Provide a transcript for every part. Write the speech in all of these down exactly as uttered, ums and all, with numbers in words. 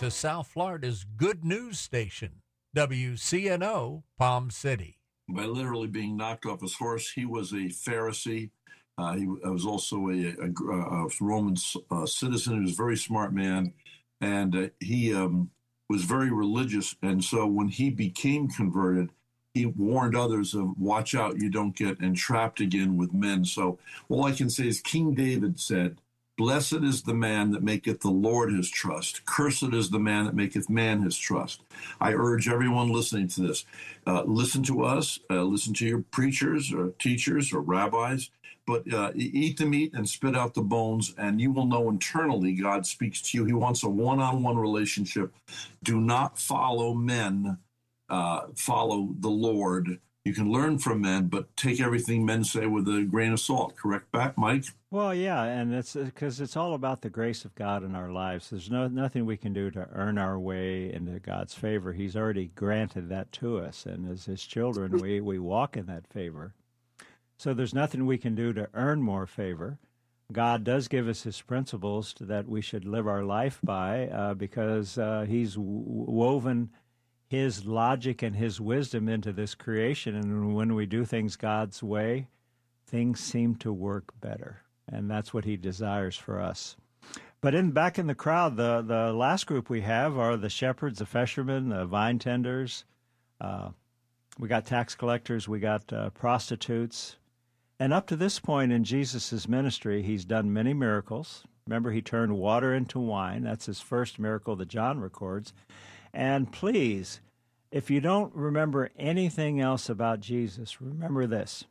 to South Florida's good news station, W C N O Palm City. By literally being knocked off his horse, he was a Pharisee. Uh, he was also a, a, a Roman uh, citizen. He was a very smart man, and uh, he um, was very religious. And so when he became converted, he warned others of, watch out, you don't get entrapped again with men. So all I can say is King David said, blessed is the man that maketh the Lord his trust. Cursed is the man that maketh man his trust. I urge everyone listening to this, uh, listen to us, uh, listen to your preachers or teachers or rabbis, but uh, eat the meat and spit out the bones, and you will know internally God speaks to you. He wants a one-on-one relationship. Do not follow men. Uh, follow the Lord. You can learn from men, but take everything men say with a grain of salt. Correct back, Mike? Well, yeah, and it's because it's all about the grace of God in our lives. There's no nothing we can do to earn our way into God's favor. He's already granted that to us, and as His children, we, we walk in that favor. So there's nothing we can do to earn more favor. God does give us His principles that we should live our life by uh, because uh, He's woven His logic and His wisdom into this creation, and when we do things God's way, things seem to work better, and that's what He desires for us. But in back in the crowd, the, the last group we have are the shepherds, the fishermen, the vine tenders. Uh, we got tax collectors, we got uh, prostitutes. And up to this point in Jesus' ministry, He's done many miracles. Remember, He turned water into wine. That's His first miracle that John records. And please, if you don't remember anything else about Jesus, remember this.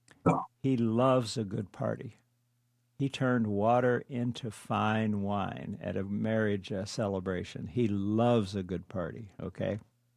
He loves a good party. He turned water into fine wine at a marriage uh, celebration. He loves a good party, okay?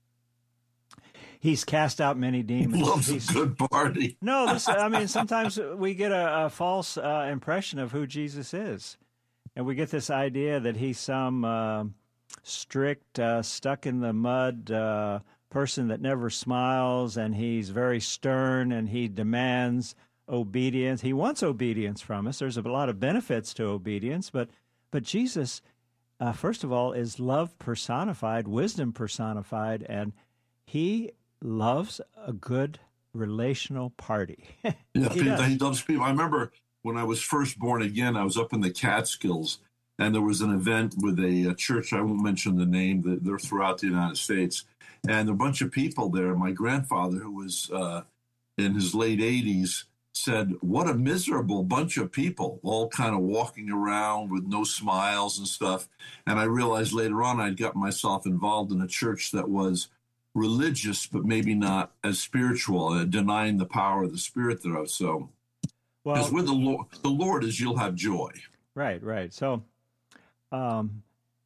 He's cast out many demons. He loves He's, a good party. No, this, I mean, sometimes we get a, a false uh, impression of who Jesus is. And we get this idea that He's some uh, strict, uh, stuck in the mud uh, person that never smiles, and He's very stern, and He demands obedience. He wants obedience from us. There's a lot of benefits to obedience, but but Jesus, uh, first of all, is love personified, wisdom personified, and He loves a good relational party. Yeah, he, he, does. he loves people. I remember when I was first born again, I was up in the Catskills, and there was an event with a, a church. I won't mention the name. They're throughout the United States. And a bunch of people there. My grandfather, who was uh, in his late eighties, said, what a miserable bunch of people, all kind of walking around with no smiles and stuff. And I realized later on I'd gotten myself involved in a church that was religious, but maybe not as spiritual, uh, denying the power of the Spirit thereof. So, because well, with the Lord, the Lord is you'll have joy. Right, right. So, um,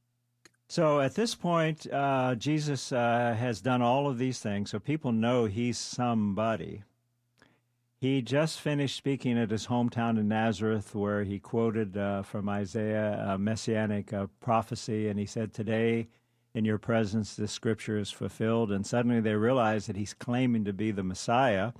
so at this point, uh, Jesus uh, has done all of these things, so people know He's somebody. He just finished speaking at his hometown in Nazareth, where he quoted uh, from Isaiah a messianic uh, prophecy, and he said, today in your presence this scripture is fulfilled. And suddenly they realize that he's claiming to be the Messiah.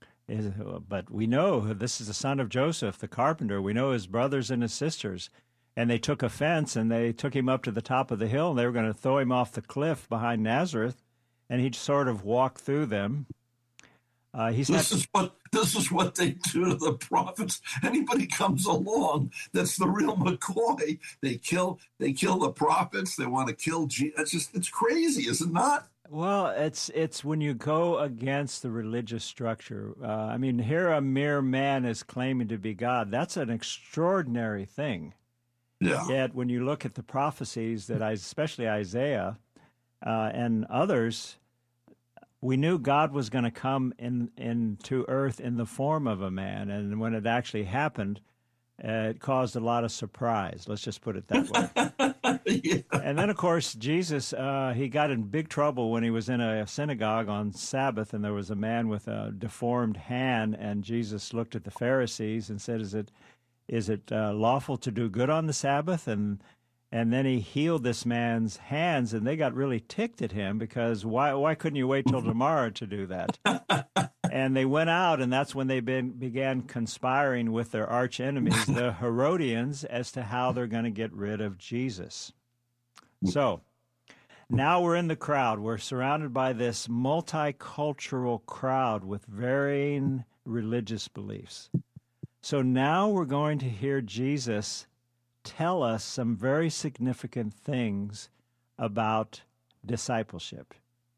But we know this is the son of Joseph, the carpenter. We know his brothers and his sisters. And they took offense, and they took him up to the top of the hill, and they were going to throw him off the cliff behind Nazareth, and he'd sort of walk through them. Uh, he's this not... is what this is what they do to the prophets. Anybody comes along that's the real McCoy, they kill they kill the prophets. They want to kill Jesus. It's just it's crazy, is it not? Well, it's it's when you go against the religious structure. Uh, I mean, here a mere man is claiming to be God. That's an extraordinary thing. Yeah. Yet when you look at the prophecies that I, especially Isaiah uh, and others, we knew God was going to come in into earth in the form of a man, and when it actually happened, uh, it caused a lot of surprise. Let's just put it that way. Yeah. And then, of course, Jesus, uh, he got in big trouble when he was in a synagogue on Sabbath, and there was a man with a deformed hand, and Jesus looked at the Pharisees and said, "Is it is it uh, lawful to do good on the Sabbath?" And And then he healed this man's hands, and they got really ticked at him because why why couldn't you wait till tomorrow to do that? And they went out, and that's when they been, began conspiring with their arch enemies, the Herodians, as to how they're going to get rid of Jesus. So Now we're in the crowd. We're surrounded by this multicultural crowd with varying religious beliefs. So now we're going to hear Jesus tell us some very significant things about discipleship.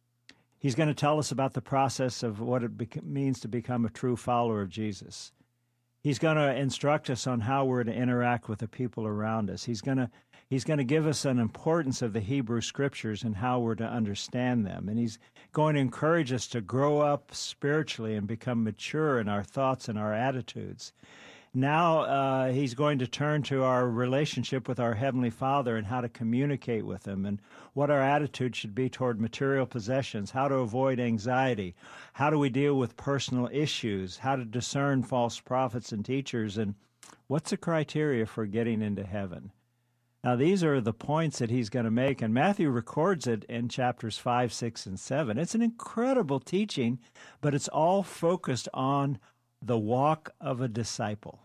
He's going to tell us about the process of what it bec- means to become a true follower of Jesus. He's going to instruct us on how we're to interact with the people around us. He's going to he's going to give us an importance of the Hebrew Scriptures and how we're to understand them. And he's going to encourage us to grow up spiritually and become mature in our thoughts and our attitudes. Now uh, he's going to turn to our relationship with our Heavenly Father and how to communicate with Him and what our attitude should be toward material possessions, how to avoid anxiety, how do we deal with personal issues, how to discern false prophets and teachers, and what's the criteria for getting into heaven. Now, these are the points that he's going to make, and Matthew records it in chapters five, six, and seven. It's an incredible teaching, but it's all focused on the walk of a disciple.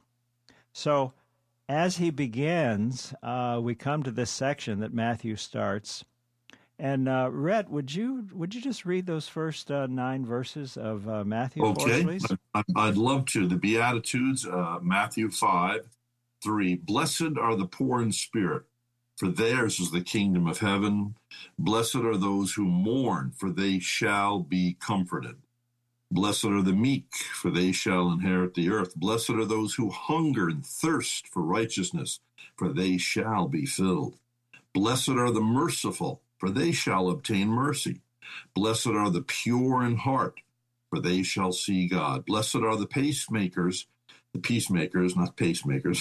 So as he begins, uh, we come to this section that Matthew starts. And uh, Rhett, would you would you just read those first uh, nine verses of uh, Matthew okay. for us, please? I, I'd love to. The Beatitudes, uh, Matthew five, three. Blessed are the poor in spirit, for theirs is the kingdom of heaven. Blessed are those who mourn, for they shall be comforted. Blessed are the meek, for they shall inherit the earth. Blessed are those who hunger and thirst for righteousness, for they shall be filled. Blessed are the merciful, for they shall obtain mercy. Blessed are the pure in heart, for they shall see God. Blessed are the pacemakers, the peacemakers, not pacemakers.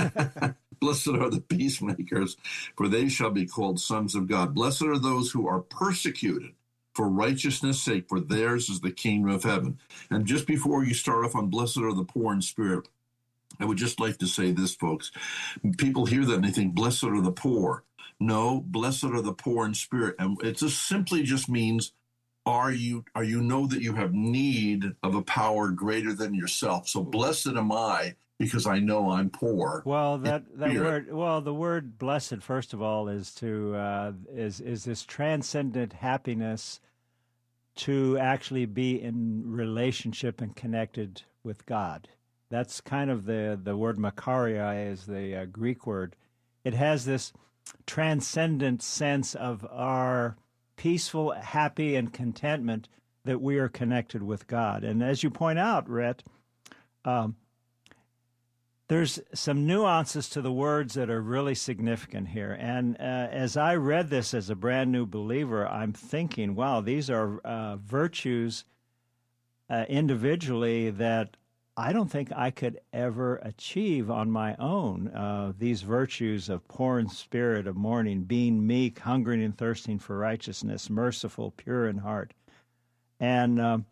Blessed are the peacemakers, for they shall be called sons of God. Blessed are those who are persecuted for righteousness' sake, for theirs is the kingdom of heaven. And just before you start off on blessed are the poor in spirit, I would just like to say this, folks. People hear that and they think, blessed are the poor. No, blessed are the poor in spirit. And it just simply just means, are you, are you know that you have need of a power greater than yourself. So blessed am I, because I know I'm poor. Well, that, that word, well, the word blessed, first of all, is to uh, is is this transcendent happiness to actually be in relationship and connected with God. That's kind of the the word makaria is the uh, Greek word. It has this transcendent sense of our peaceful, happy, and contentment that we are connected with God. And as you point out, Rhett, um, there's some nuances to the words that are really significant here. And uh, as I read this as a brand new believer, I'm thinking, wow, these are uh, virtues uh, individually that I don't think I could ever achieve on my own. Uh, these virtues of poor in spirit, of mourning, being meek, hungering and thirsting for righteousness, merciful, pure in heart. And um,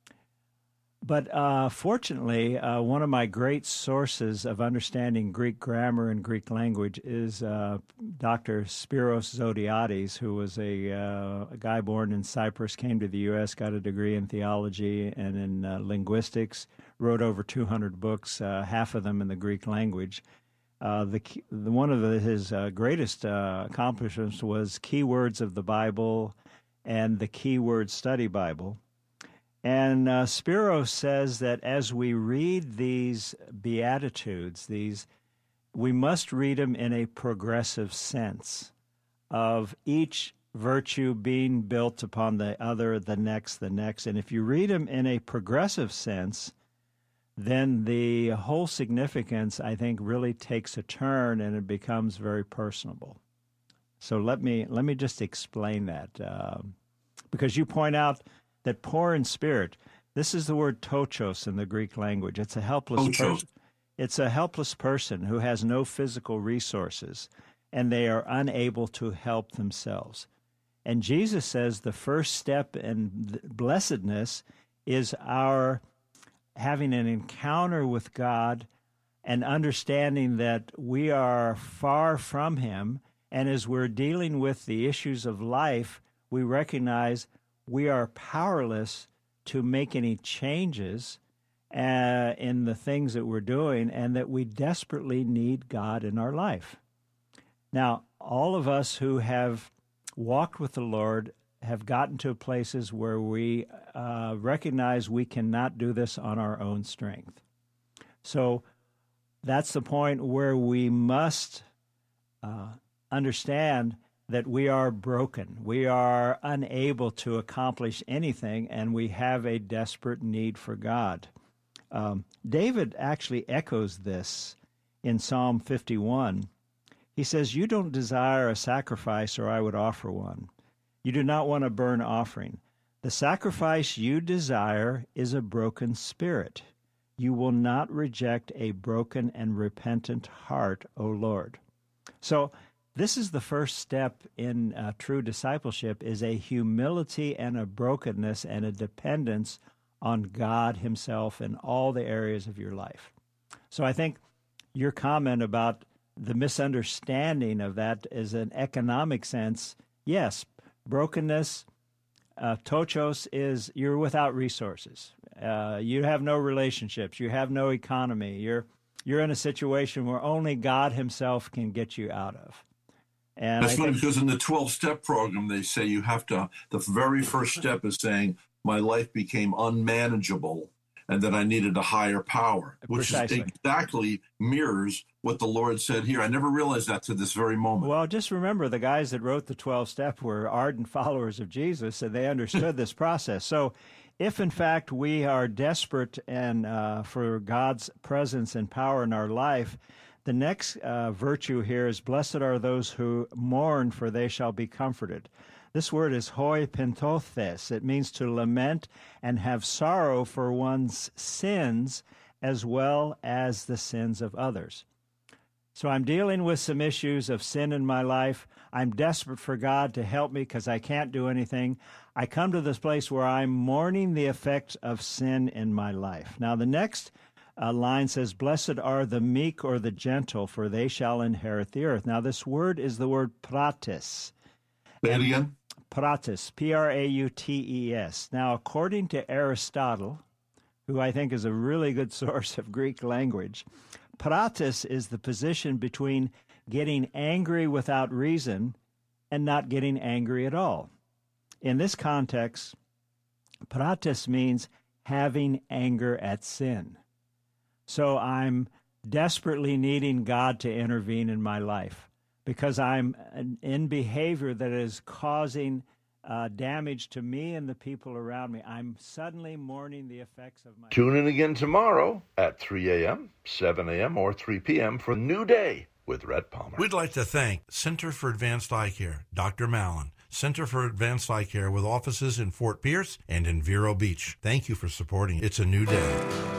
But uh, fortunately, uh, one of my great sources of understanding Greek grammar and Greek language is uh, Doctor Spiros Zodiates, who was a, uh, a guy born in Cyprus, came to the U S, got a degree in theology and in uh, linguistics, wrote over two hundred books, uh, half of them in the Greek language. Uh, the, the one of the, his uh, greatest uh, accomplishments was Keywords of the Bible and the Keyword Study Bible. And uh, Spiros says that as we read these Beatitudes, these, we must read them in a progressive sense of each virtue being built upon the other, the next, the next. And if you read them in a progressive sense, then the whole significance, I think, really takes a turn and it becomes very personable. So let me let me just explain that, uh, because you point out that poor in spirit, this is the word tochos in the Greek language. It's a helpless person. It's a helpless person who has no physical resources, and they are unable to help themselves. And Jesus says the first step in blessedness is our having an encounter with God and understanding that we are far from Him, and as we're dealing with the issues of life, we recognize we are powerless to make any changes uh, in the things that we're doing, and that we desperately need God in our life. Now, all of us who have walked with the Lord, have gotten to places where we uh, recognize we cannot do this on our own strength. So that's the point where we must uh, understand that we are broken. We are unable to accomplish anything, and we have a desperate need for God. Um, David actually echoes this in Psalm fifty-one. He says, "You don't desire a sacrifice, or I would offer one. You do not want a burnt offering. The sacrifice you desire is a broken spirit. You will not reject a broken and repentant heart, O Lord." So this is the first step in uh, true discipleship, is a humility and a brokenness and a dependence on God himself in all the areas of your life. So I think your comment about the misunderstanding of that is an economic sense. Yes, brokenness, uh, tochos, is you're without resources. Uh, you have no relationships. You have no economy. You're you're in a situation where only God himself can get you out of. And That's I funny think, because in the twelve-step program, they say you have to, the very first step is saying, my life became unmanageable and that I needed a higher power, which Precisely. is exactly mirrors what the Lord said here. I never realized that to this very moment. well, just remember the guys that wrote the twelve-step were ardent followers of Jesus, and they understood this process. So if, in fact, we are desperate and uh, for God's presence and power in our life, the next uh, virtue here is, blessed are those who mourn, for they shall be comforted. This word is hoi pentothes. It means to lament and have sorrow for one's sins as well as the sins of others. So I'm dealing with some issues of sin in my life. I'm desperate for God to help me because I can't do anything. I come to this place where I'm mourning the effects of sin in my life. Now, the next uh, line says, blessed are the meek or the gentle, for they shall inherit the earth. Now, this word is the word pratis. Say it again. Pratis, P R A U T E S. Now, according to Aristotle, who I think is a really good source of Greek language, pratis is the position between getting angry without reason and not getting angry at all. In this context, pratis means having anger at sin. So I'm desperately needing God to intervene in my life because I'm in behavior that is causing uh, damage to me and the people around me. I'm suddenly mourning the effects of my... Tune in again tomorrow at three a.m., seven a.m., or three p.m. for New Day with Rhett Palmer. We'd like to thank Center for Advanced Eye Care, Doctor Mallon, Center for Advanced Eye Care with offices in Fort Pierce and in Vero Beach. Thank you for supporting It's a New Day.